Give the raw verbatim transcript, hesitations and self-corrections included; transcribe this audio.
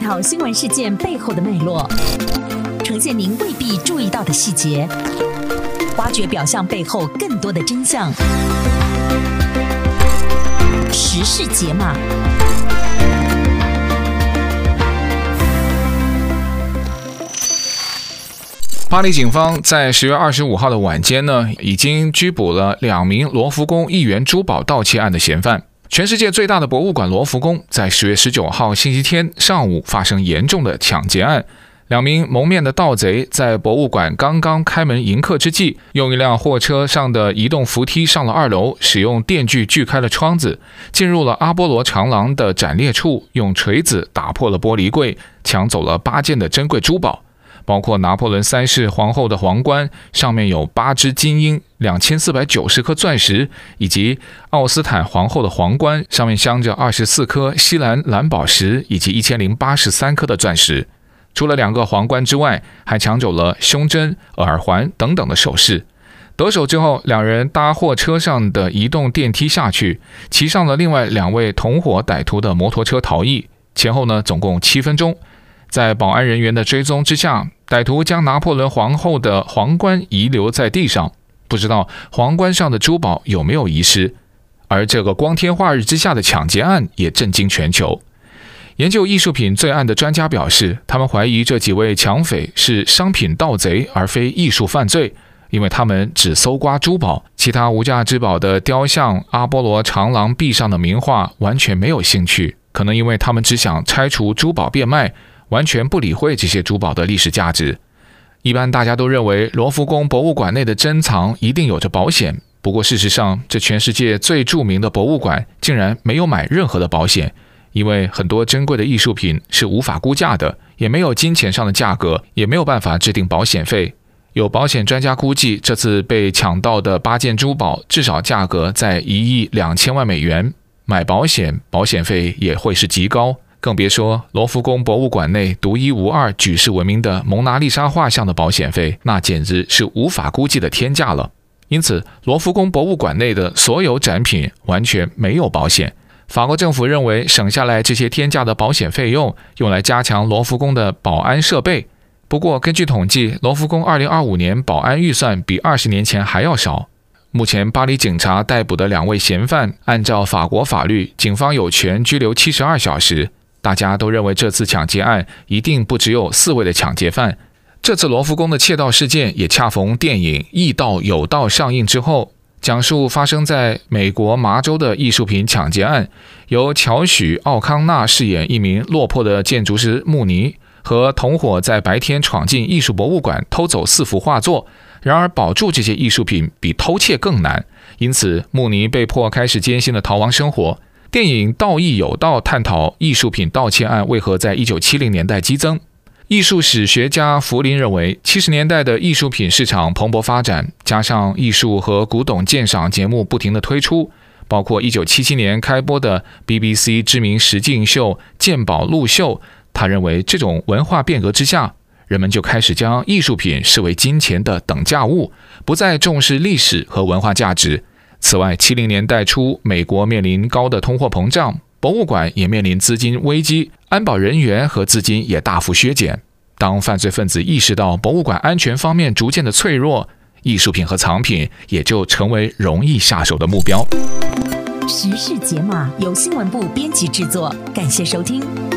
讨新闻事件背后的脉络，呈现您未必注意到的细节，挖掘表象背后更多的真相。时事解码。 巴黎警方在十月二十五号的晚间呢，已经拘捕了两名罗浮宫亿元珠宝盗窃案的嫌犯。全世界最大的博物馆罗浮宫在十月十九号星期天上午发生严重的抢劫案。两名蒙面的盗贼在博物馆刚刚开门迎客之际，用一辆货车上的移动扶梯上了二楼，使用电锯锯开了窗子，进入了阿波罗长廊的展列处，用锤子打破了玻璃柜，抢走了八件的珍贵珠宝，包括拿破仑三世皇后的皇冠，上面有八只金鹰、两千四百九十颗钻石，以及奥斯坦皇后的皇冠，上面镶着二十四颗西兰蓝宝石以及一千零八十三颗的钻石。除了两个皇冠之外，还抢走了胸针、耳环等等的首饰。得手之后，两人搭货车上的移动电梯下去，骑上了另外两位同伙歹徒的摩托车逃逸。前后呢，总共七分钟。在保安人员的追踪之下，歹徒将拿破仑皇后的皇冠遗留在地上，不知道皇冠上的珠宝有没有遗失。而这个光天化日之下的抢劫案也震惊全球。研究艺术品罪案的专家表示，他们怀疑这几位抢匪是商品盗贼而非艺术犯罪，因为他们只搜刮珠宝，其他无价之宝的雕像、阿波罗长廊壁上的名画完全没有兴趣，可能因为他们只想拆除珠宝变卖，完全不理会这些珠宝的历史价值。一般大家都认为罗浮宫博物馆内的珍藏一定有着保险，不过事实上，这全世界最著名的博物馆竟然没有买任何的保险，因为很多珍贵的艺术品是无法估价的，也没有金钱上的价格，也没有办法制定保险费。有保险专家估计，这次被抢到的八件珠宝至少价格在一亿两千万美元，买保险，保险费也会是极高。更别说罗浮宫博物馆内独一无二、举世闻名的蒙娜丽莎画像的保险费，那简直是无法估计的天价了。因此，罗浮宫博物馆内的所有展品完全没有保险。法国政府认为省下来这些天价的保险费用，用来加强罗浮宫的保安设备。不过，根据统计，罗浮宫二零二五年保安预算比二十年前还要少。目前，巴黎警察逮捕的两位嫌犯，按照法国法律，警方有权拘留七十二小时。大家都认为这次抢劫案一定不只有四位的抢劫犯。这次罗浮宫的窃盗事件也恰逢电影《异盗有道》上映之后，讲述发生在美国麻州的艺术品抢劫案，由乔许·奥康纳饰演一名落魄的建筑师穆尼，和同伙在白天闯进艺术博物馆偷走四幅画作。然而保住这些艺术品比偷窃更难，因此穆尼被迫开始艰辛的逃亡生活。电影《道义有道》探讨艺术品盗窃案为何在一九七零年代激增。艺术史学家福林认为，七十年代的艺术品市场蓬勃发展，加上艺术和古董鉴赏节目不停的推出，包括一九七七年开播的 B B C 知名实境秀《鉴宝录秀》，他认为这种文化变革之下，人们就开始将艺术品视为金钱的等价物，不再重视历史和文化价值。此外，七零年代初，美国面临高的通货膨胀，博物馆也面临资金危机，安保人员和资金也大幅削减。当犯罪分子意识到博物馆安全方面逐渐的脆弱，艺术品和藏品也就成为容易下手的目标。 时事解码由新闻部编辑制作，感谢收听。